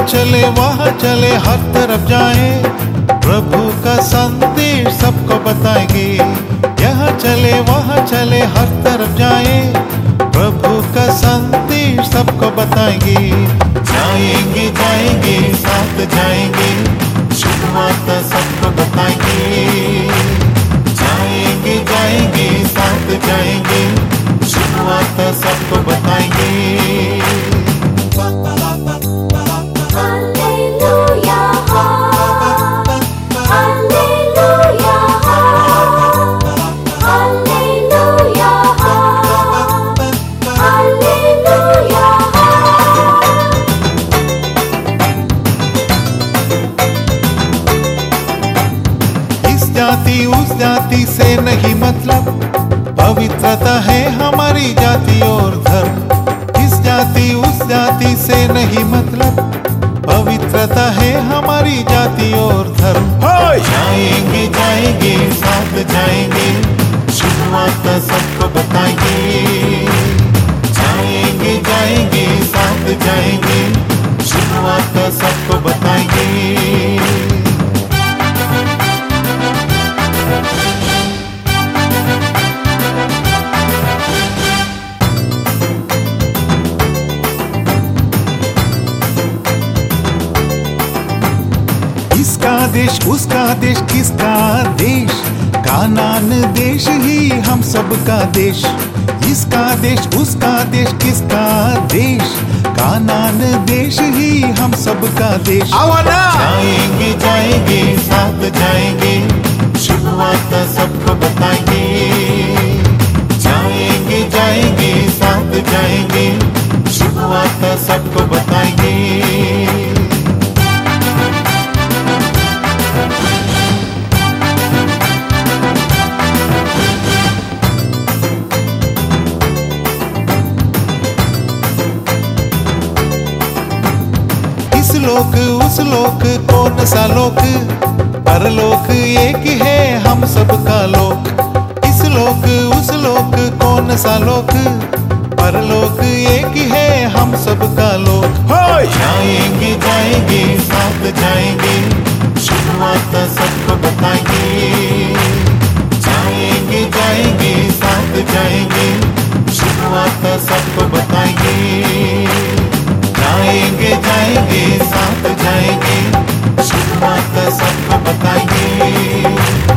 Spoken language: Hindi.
वहाँ चले हर तरफ जाए, प्रभु का संदेश सबको बताएंगे। यहाँ चले वहाँ चले हर तरफ जाए, प्रभु का संदेश सबको बताएंगे। जाएंगे जाएंगे साथ जाएंगे, शुरुआत सबको बताएंगे। जाएंगे जाएंगे साथ जाएंगे, शुरुआत सबको बताएंगे। उस जाति से नहीं मतलब, पवित्रता है हमारी जाति और धर्म। इस जाति उस जाति से नहीं मतलब, पवित्रता है हमारी जाति और धर्म। जाएंगे जाएंगे साथ जाएंगे, शुरुआत सबको बताएंगे। जाएंगे जाएंगे साथ जाएंगे, शुरुआत सबको बताएंगे। इसका देश उसका देश किसका देश, कानान देश ही हम सबका देश। इसका देश उसका देश किसका देश, कानान देश ही हम सबका देश। जाएंगे जाएंगे साथ जाएंगे, शुरुआत सबको बताएंगे। जाएंगे जाएंगे साथ जाएंगे, शुरुआत सबको बताएंगे। लोक उस लोक कौन सा लोक, परलोक एक है हम सबका लोक। इस लोक उस लोक कौन सा लोक, परलोक एक है हम सबका लोक। जाएंगे जाएंगे साथ जाएंगे, शुरुआत सबको बताएंगे। जाएंगे जाएंगे साथ जाएंगे, शुरुआत सबको बताएंगे। जाएंगे जाएंगे साथ जाएंगे, शुरुआत सबको बताएंगे।